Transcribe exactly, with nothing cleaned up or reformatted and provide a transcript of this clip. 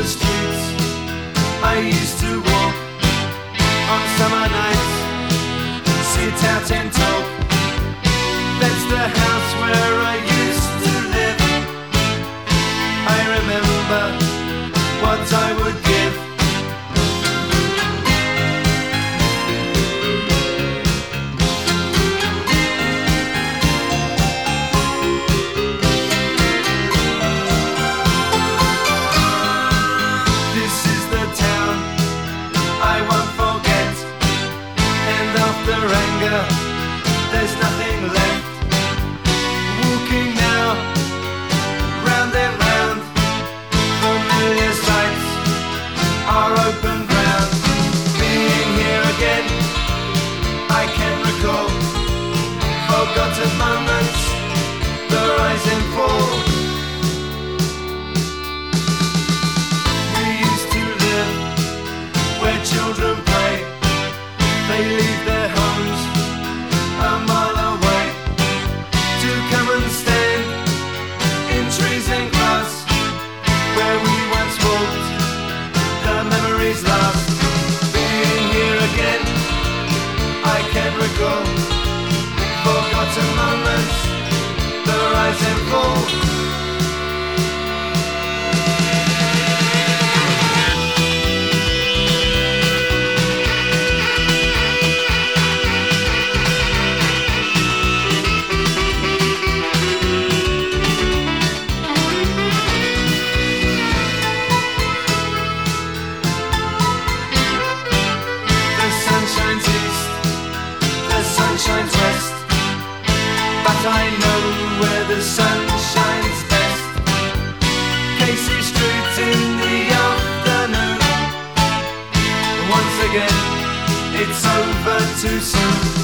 streets I used to walk on summer nights, sit out and talk. That's the house where I used to live. I remember what I would give. This is the town I won't forget, and after anger there's nothing left. Walking now, round and round, familiar sights are open ground. Being here again, I can recall forgotten moments, the rise and fall. We used to live where children play. They leave their homes a mile away to come and stand in trees and grass where we once walked. The memories last. Being here again, I can recall forgotten moments, the rise and fall. The sun shines east, the sun shines west, but I know where the sun shines best. Casey Street in the afternoon. Once again, it's over too soon.